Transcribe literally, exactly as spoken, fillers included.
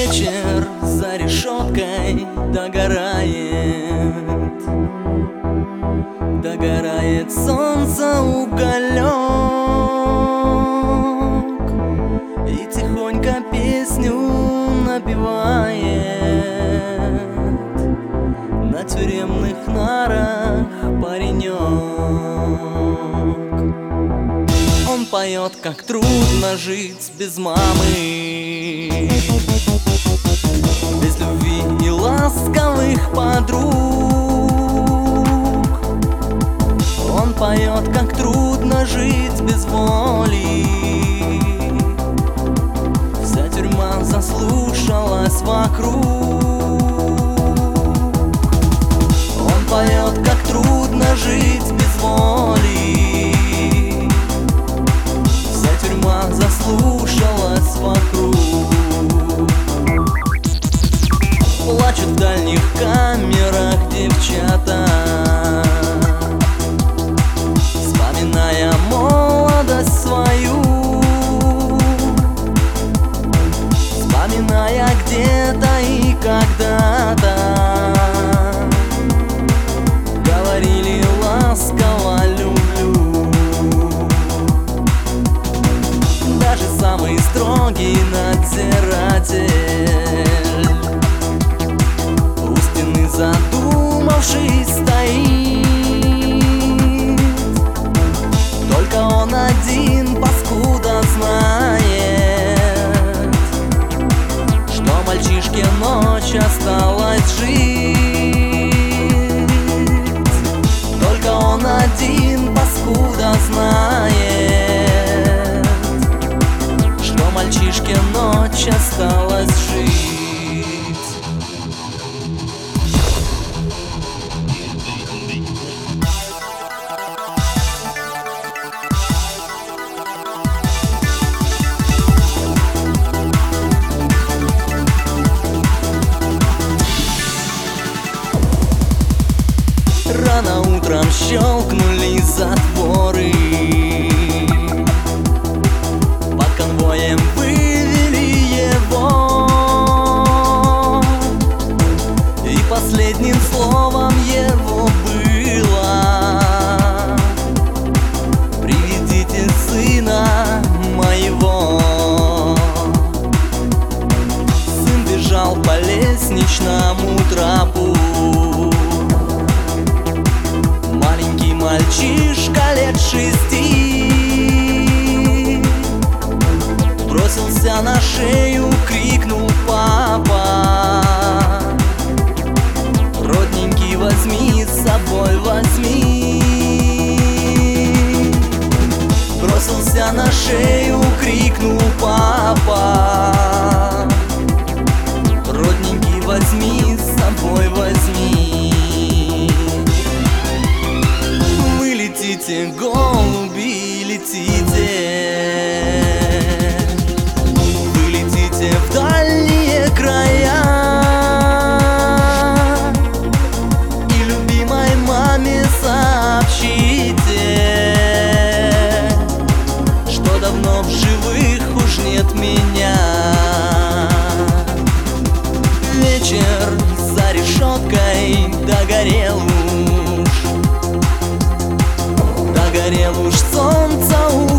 Вечер за решеткой догорает, догорает солнце уголек, и тихонько песню напевает на тюремных нарах паренек. Он поет, как трудно жить без мамы, без любви и ласковых подруг. Он поет, как трудно жить без воли. Вся тюрьма заслушалась вокруг. Он поет, как трудно жить без воли. Вся тюрьма заслушалась вокруг. Плачут в дальних камерах девчата, вспоминая молодость свою, вспоминая где-то и когда-то говорили ласково люблю. Даже самый строгий надзиратель у стены задумавшись стоит. Только он один, паскуда, знает, что мальчишке ночь осталась жить. Только он один, паскуда, знает, что мальчишке ночь осталась жить. Рано утром щелкнули затворы, под конвоем вывели его, и последним словом его было: приведите сына моего. Сын бежал по лестничному тропу, мальчишка лет шести, бросился на шею, крикнул: папа, родненький, возьми с собой, возьми. Бросился на шею, крикнул: папа, родненький, возьми с собой, возьми. Летите, голуби, летите, вы летите в дальние края, и любимой маме сообщите, что давно в живых уж нет меня. Вечер за решеткой догорел уж, догорел уж солнце.